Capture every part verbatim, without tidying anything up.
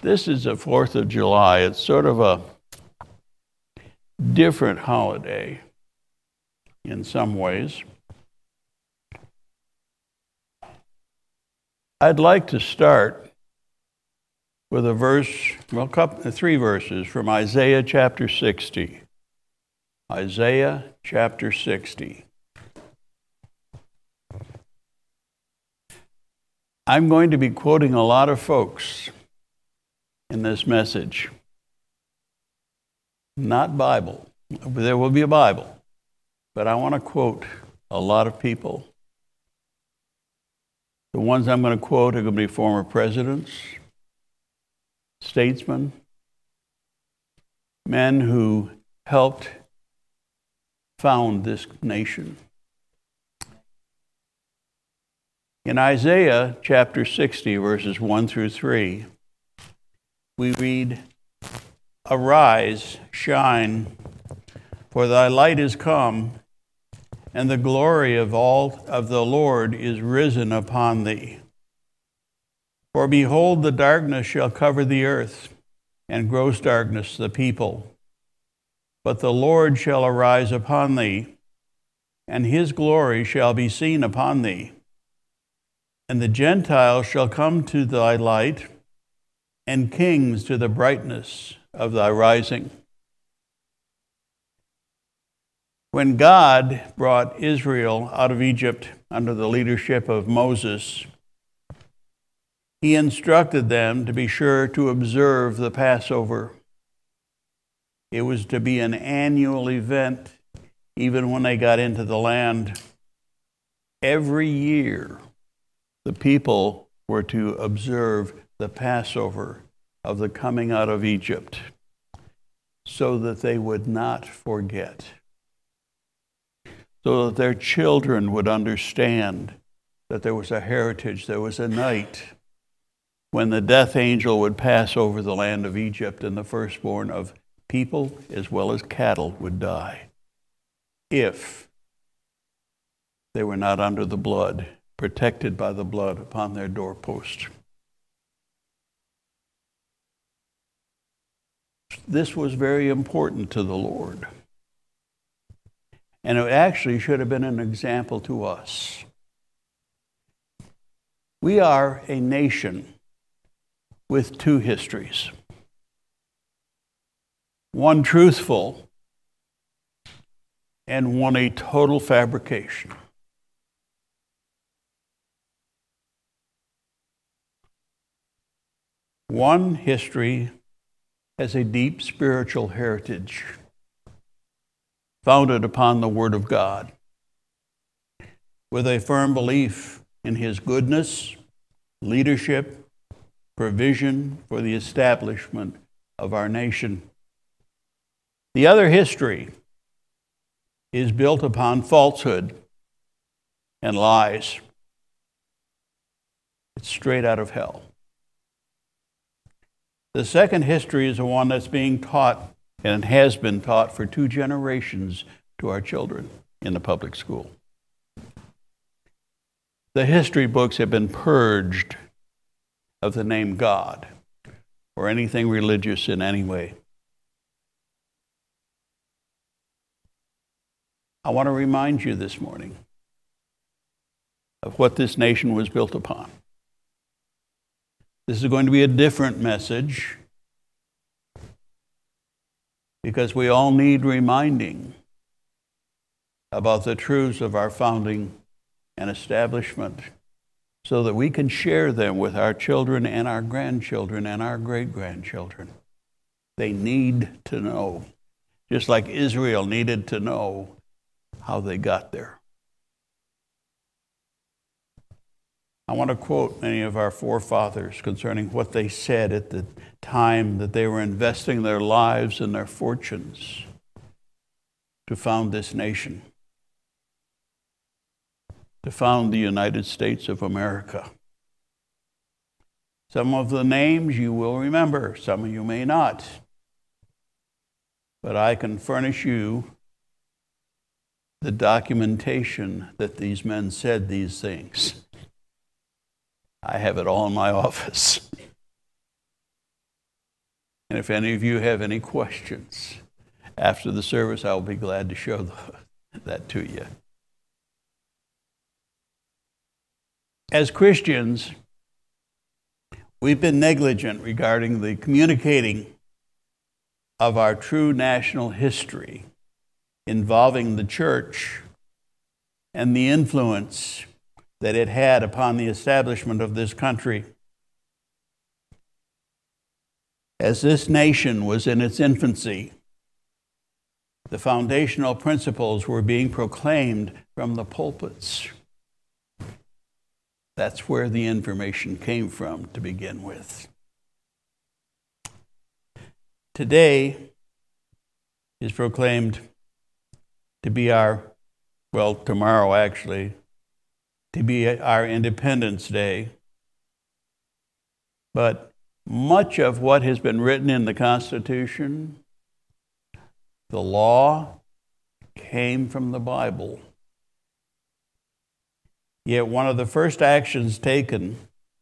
This is the fourth of July. It's sort of a different holiday in some ways. I'd like to start with a verse, well, couple, three verses from Isaiah chapter sixty. Isaiah chapter sixty. I'm going to be quoting a lot of folks in this message. Not Bible. There will be a Bible, but I want to quote a lot of people. The ones I'm going to quote are going to be former presidents, statesmen, men who helped found this nation. In Isaiah chapter sixty, verses one through three, we read, "Arise, shine, for thy light is come, and the glory of all of the Lord is risen upon thee. For behold, the darkness shall cover the earth, and gross darkness the people. But the Lord shall arise upon thee, and his glory shall be seen upon thee. And the Gentiles shall come to thy light, and kings to the brightness of thy rising." When God brought Israel out of Egypt under the leadership of Moses, he instructed them to be sure to observe the Passover. It was to be an annual event, even when they got into the land. Every year, the people were to observe the Passover of the coming out of Egypt, so that they would not forget, so that their children would understand that there was a heritage, there was a night when the death angel would pass over the land of Egypt, and the firstborn of people as well as cattle would die, if they were not under the blood, protected by the blood upon their doorpost. This was very important to the Lord. And it actually should have been an example to us. We are a nation with two histories. One truthful and one a total fabrication. One history has a deep spiritual heritage founded upon the Word of God, with a firm belief in His goodness, leadership, provision for the establishment of our nation. The other history is built upon falsehood and lies. It's straight out of hell. The second history is the one that's being taught and has been taught for two generations to our children in the public school. The history books have been purged of the name God or anything religious in any way. I want to remind you this morning of what this nation was built upon. This is going to be a different message because we all need reminding about the truths of our founding and establishment so that we can share them with our children and our grandchildren and our great-grandchildren. They need to know, just like Israel needed to know how they got there. I want to quote many of our forefathers concerning what they said at the time that they were investing their lives and their fortunes to found this nation, to found the United States of America. Some of the names you will remember, some of you may not. But I can furnish you the documentation that these men said these things. I have it all in my office. And if any of you have any questions after the service, I'll be glad to show that to you. As Christians, we've been negligent regarding the communicating of our true national history involving the church and the influence that it had upon the establishment of this country. As this nation was in its infancy, the foundational principles were being proclaimed from the pulpits. That's where the information came from to begin with. Today is proclaimed to be our, well, tomorrow actually, to be our Independence Day. But much of what has been written in the Constitution, the law, came from the Bible. Yet one of the first actions taken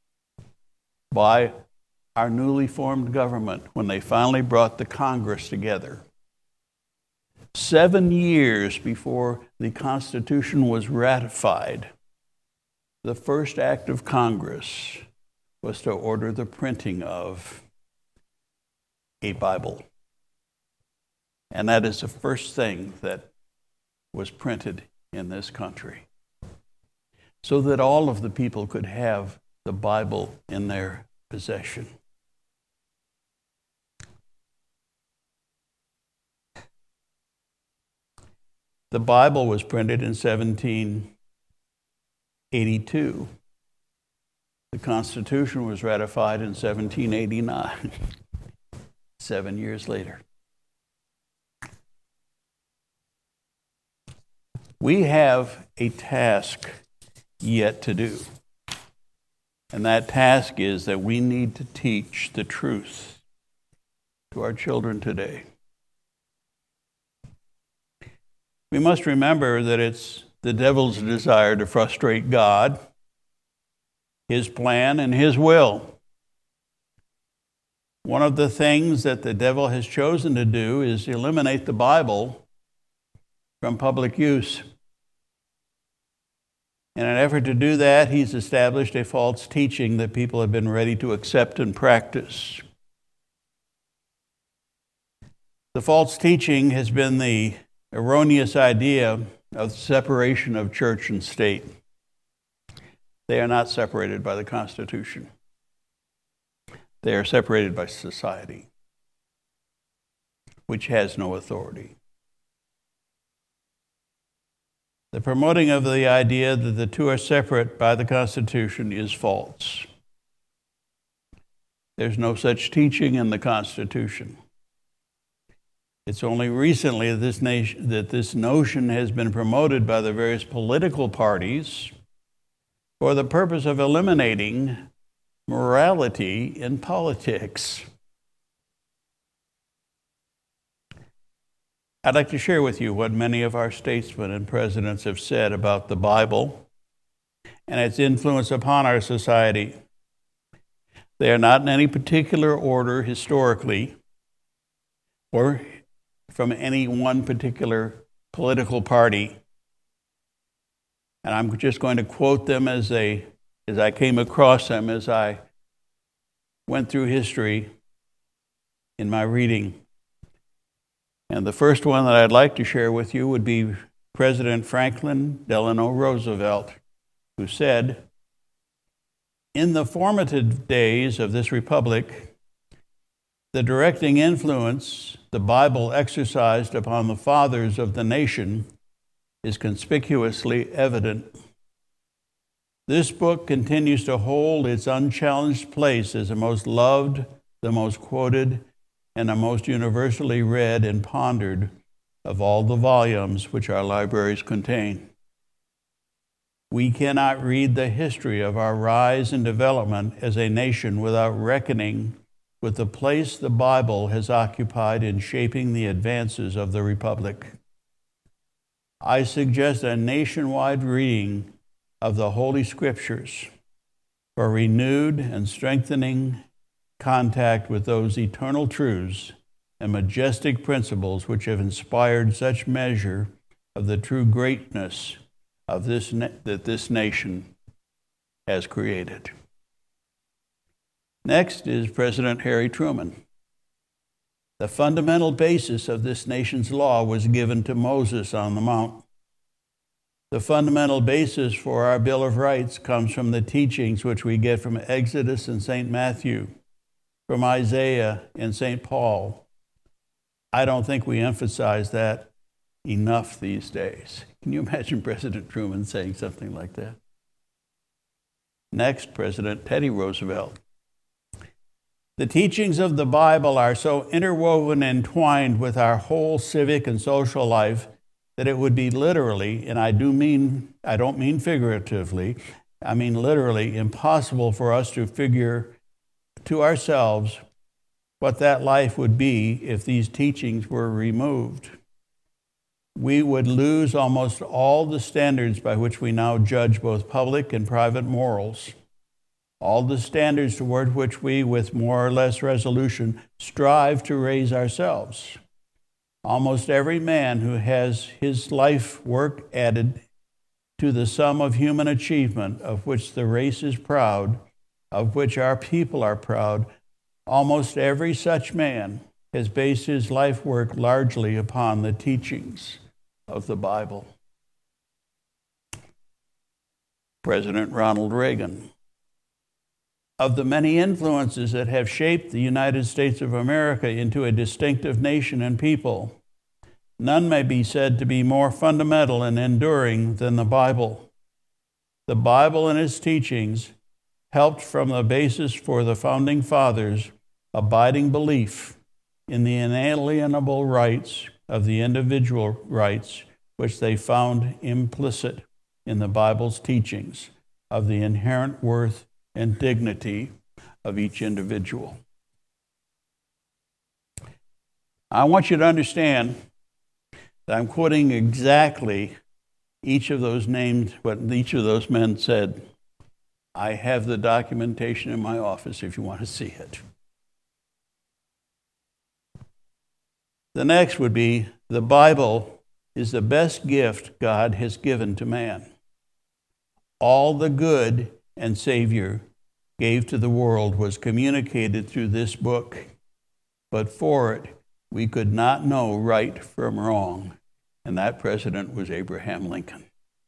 by our newly formed government when they finally brought the Congress together, seven years before the Constitution was ratified, the first act of Congress was to order the printing of a Bible. And that is the first thing that was printed in this country, so that all of the people could have the Bible in their possession. The Bible was printed in seventeen eighty-two. The Constitution was ratified in seventeen eighty-nine, seven years later. We have a task yet to do. And that task is that we need to teach the truth to our children today. We must remember that it's the devil's desire to frustrate God, his plan, and his will. One of the things that the devil has chosen to do is eliminate the Bible from public use. In an effort to do that, he's established a false teaching that people have been ready to accept and practice. The false teaching has been the erroneous idea of separation of church and state. They are not separated by the Constitution. They are separated by society, which has no authority. The promoting of the idea that the two are separate by the Constitution is false. There's no such teaching in the Constitution. It's only recently that this, nation, that this notion has been promoted by the various political parties for the purpose of eliminating morality in politics. I'd like to share with you what many of our statesmen and presidents have said about the Bible and its influence upon our society. They are not in any particular order historically or from any one particular political party. And I'm just going to quote them as they, as I came across them as I went through history in my reading. And the first one that I'd like to share with you would be President Franklin Delano Roosevelt, who said, "In the formative days of this republic, the directing influence the Bible exercised upon the fathers of the nation is conspicuously evident. This book continues to hold its unchallenged place as the most loved, the most quoted, and the most universally read and pondered of all the volumes which our libraries contain. We cannot read the history of our rise and development as a nation without reckoning with the place the Bible has occupied in shaping the advances of the Republic. I suggest a nationwide reading of the Holy Scriptures for renewed and strengthening contact with those eternal truths and majestic principles which have inspired such measure of the true greatness of this na- that this nation has created. Next is President Harry Truman. The fundamental basis of this nation's law was given to Moses on the Mount. The fundamental basis for our Bill of Rights comes from the teachings which we get from Exodus and Saint Matthew, from Isaiah and Saint Paul. I don't think we emphasize that enough these days. Can you imagine President Truman saying something like that? Next, President Teddy Roosevelt. The teachings of the Bible are so interwoven and entwined with our whole civic and social life that it would be literally, and I do mean, I don't mean figuratively, I mean literally impossible for us to figure to ourselves what that life would be if these teachings were removed. We would lose almost all the standards by which we now judge both public and private morals, all the standards toward which we, with more or less resolution, strive to raise ourselves. Almost every man who has his life work added to the sum of human achievement, of which the race is proud, of which our people are proud, almost every such man has based his life work largely upon the teachings of the Bible. President Ronald Reagan. Of the many influences that have shaped the United States of America into a distinctive nation and people, none may be said to be more fundamental and enduring than the Bible. The Bible and its teachings helped from the basis for the Founding Fathers' abiding belief in the inalienable rights of the individual rights which they found implicit in the Bible's teachings of the inherent worth and dignity of each individual. I want you to understand that I'm quoting exactly each of those names, what each of those men said. I have the documentation in my office if you want to see it. The next would be the Bible is the best gift God has given to man. All the good and Savior gave to the world was communicated through this book, but for it we could not know right from wrong, and that president was Abraham Lincoln.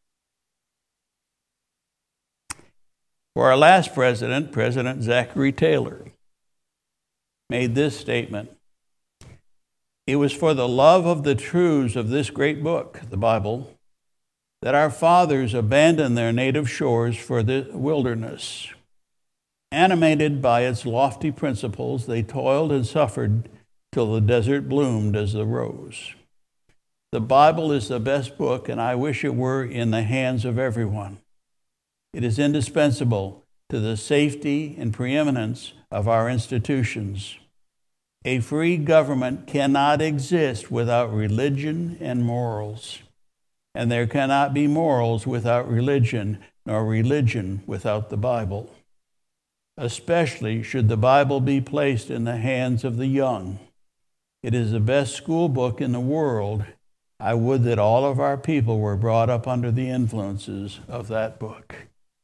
For our last president, President Zachary Taylor made this statement: it was for the love of the truths of this great book, the Bible, that our fathers abandoned their native shores for the wilderness. Animated by its lofty principles, they toiled and suffered till the desert bloomed as the rose. The Bible is the best book, and I wish it were in the hands of everyone. It is indispensable to the safety and preeminence of our institutions. A free government cannot exist without religion and morals. And there cannot be morals without religion, nor religion without the Bible. Especially should the Bible be placed in the hands of the young. It is the best school book in the world. I would that all of our people were brought up under the influences of that book.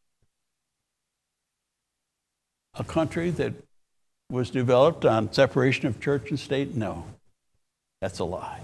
A country that was developed on separation of church and state? No, that's a lie.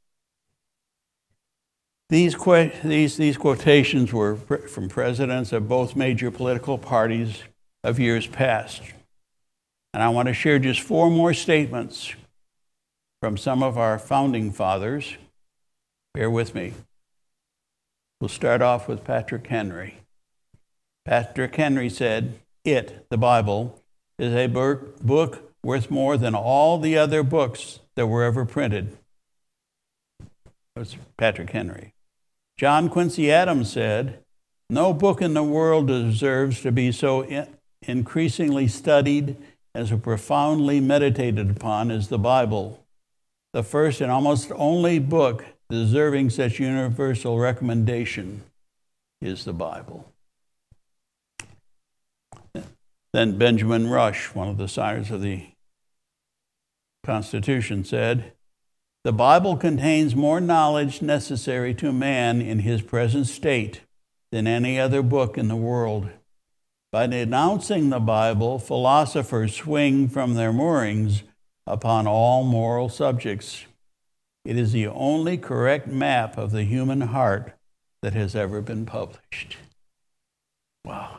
These, these, these quotations were from presidents of both major political parties of years past. And I want to share just four more statements from some of our founding fathers. Bear with me. We'll start off with Patrick Henry. Patrick Henry said, "It, the Bible, is a book worth more than all the other books that were ever printed." That's Patrick Henry. John Quincy Adams said, "No book in the world deserves to be so in- increasingly studied and so profoundly meditated upon as the Bible. The first and almost only book deserving such universal recommendation is the Bible." Then Benjamin Rush, one of the signers of the Constitution, said, "The Bible contains more knowledge necessary to man in his present state than any other book in the world. By denouncing the Bible, philosophers swing from their moorings upon all moral subjects. It is the only correct map of the human heart that has ever been published." Wow.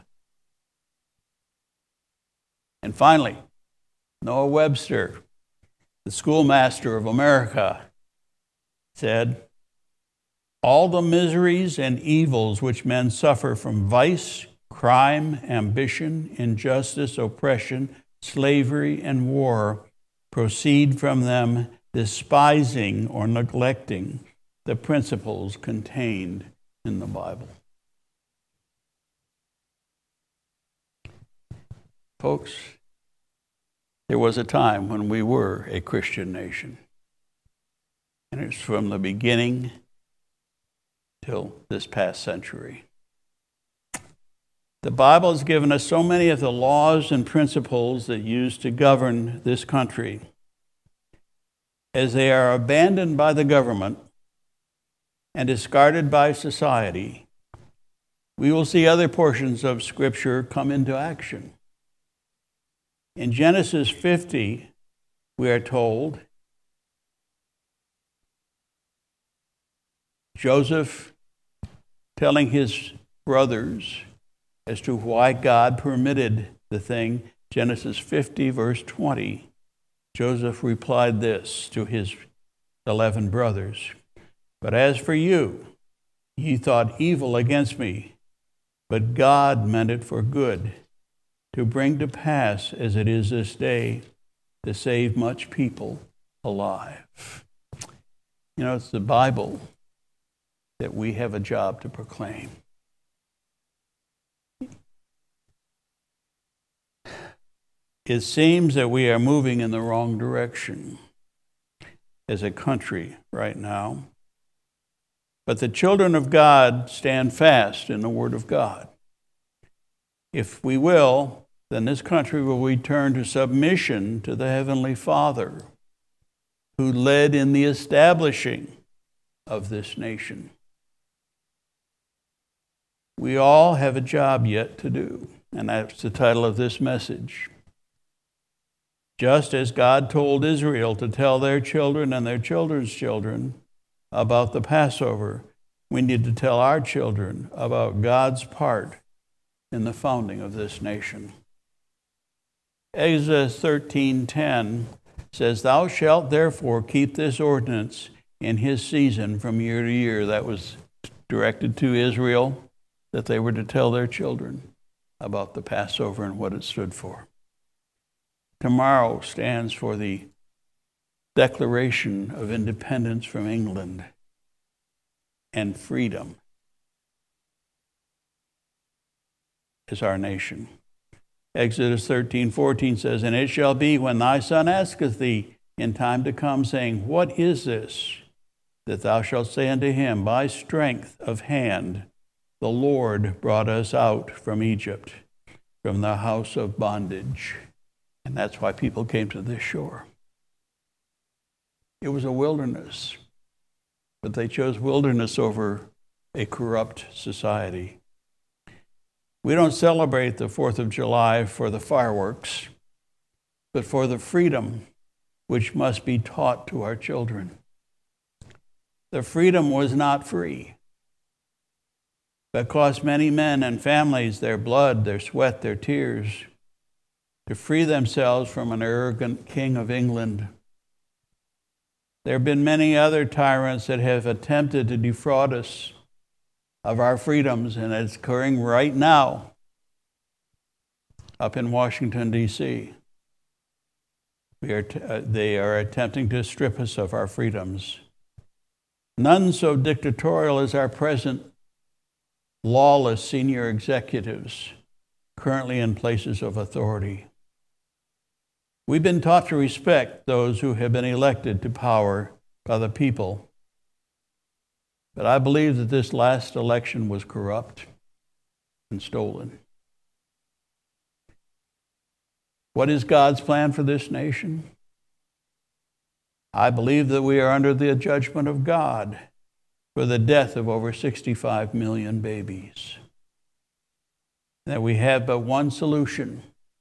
And finally, Noah Webster, the schoolmaster of America, said, "All the miseries and evils which men suffer from vice, crime, ambition, injustice, oppression, slavery, and war proceed from them despising or neglecting the principles contained in the Bible." Folks, there was a time when we were a Christian nation. And it's from the beginning till this past century. The Bible has given us so many of the laws and principles that used to govern this country. As they are abandoned by the government and discarded by society, we will see other portions of Scripture come into action. In Genesis fifty, we are told, Joseph telling his brothers as to why God permitted the thing, Genesis fifty, verse twenty, Joseph replied this to his eleven brothers, "But as for you, ye thought evil against me, but God meant it for good, to bring to pass as it is this day, to save much people alive." You know, it's the Bible that we have a job to proclaim. It seems that we are moving in the wrong direction as a country right now. But the children of God stand fast in the Word of God. If we will, then this country will return to submission to the Heavenly Father, who led in the establishing of this nation. We all have a job yet to do, and that's the title of this message. Just as God told Israel to tell their children and their children's children about the Passover, we need to tell our children about God's part in the founding of this nation. Exodus thirteen ten says, "Thou shalt therefore keep this ordinance in his season from year to year." That was directed to Israel, that they were to tell their children about the Passover and what it stood for. Tomorrow stands for the Declaration of Independence from England and freedom as our nation. Exodus thirteen fourteen says, "And it shall be when thy son asketh thee in time to come, saying, What is this? That thou shalt say unto him, By strength of hand the Lord brought us out from Egypt, from the house of bondage." And that's why people came to this shore. It was a wilderness, but they chose wilderness over a corrupt society. We don't celebrate the fourth of July for the fireworks, but for the freedom which must be taught to our children. The freedom was not free, but cost many men and families their blood, their sweat, their tears, to free themselves from an arrogant king of England. There have been many other tyrants that have attempted to defraud us of our freedoms, and it's occurring right now up in Washington, D C We are t- uh, they are attempting to strip us of our freedoms. None so dictatorial as our present lawless senior executives currently in places of authority. We've been taught to respect those who have been elected to power by the people. But I believe that this last election was corrupt and stolen. What is God's plan for this nation? I believe that we are under the judgment of God for the death of over sixty-five million babies. That we have but one solution.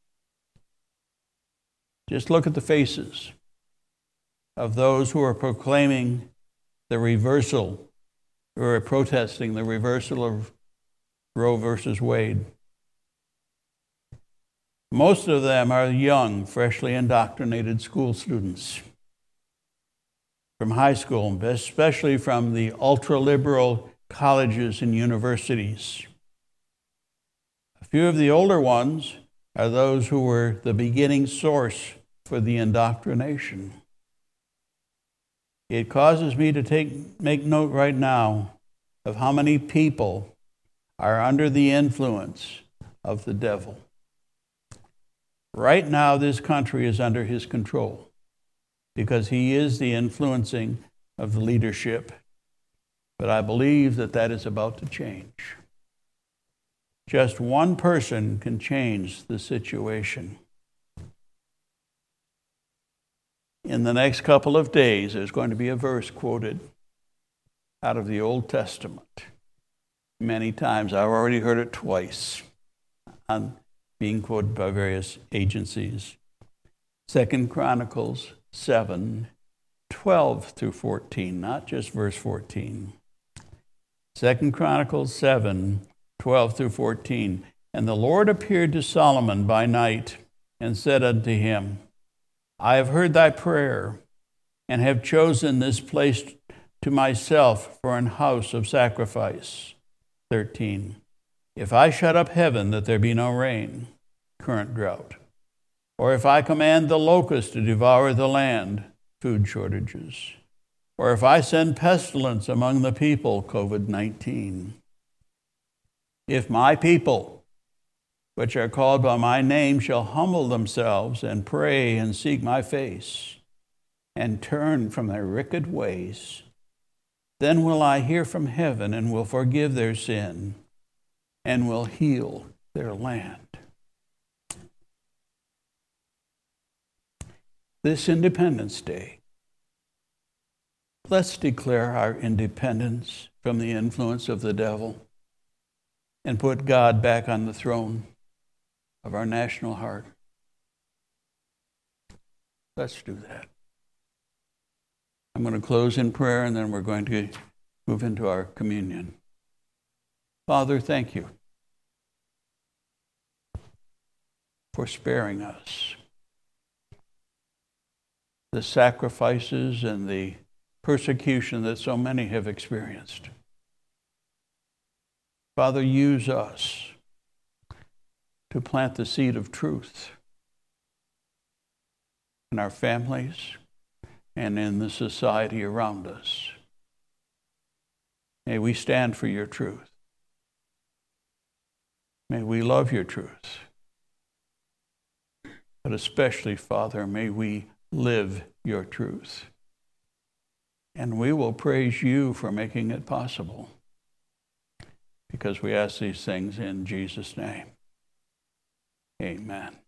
Just look at the faces of those who are proclaiming the reversal, who are protesting the reversal of Roe versus Wade. Most of them are young, freshly indoctrinated school students from high school, especially from the ultra-liberal colleges and universities. A few of the older ones are those who were the beginning source for the indoctrination. It causes me to take, make note right now of how many people are under the influence of the devil. Right now, this country is under his control because he is the influencing of the leadership. But I believe that that is about to change. Just one person can change the situation. In the next couple of days, there's going to be a verse quoted out of the Old Testament. Many times, I've already heard it twice, on being quoted by various agencies. Second Chronicles seven, twelve through fourteen, not just verse fourteen. Second Chronicles seven, twelve through fourteen. And the Lord appeared to Solomon by night and said unto him, I have heard thy prayer and have chosen this place to myself for an house of sacrifice. thirteen. If I shut up heaven that there be no rain, current drought, or if I command the locust to devour the land, food shortages, or if I send pestilence among the people, covid nineteen, if my people, which are called by my name, shall humble themselves and pray and seek my face and turn from their wicked ways, then will I hear from heaven and will forgive their sin and will heal their land. This Independence Day, let's declare our independence from the influence of the devil and put God back on the throne of our national heart. Let's do that. I'm going to close in prayer, and then we're going to move into our communion. Father, thank you for sparing us the sacrifices and the persecution that so many have experienced. Father, use us to plant the seed of truth in our families and in the society around us. May we stand for your truth. May we love your truth. But especially, Father, may we live your truth. And we will praise you for making it possible, because we ask these things in Jesus' name. Amen.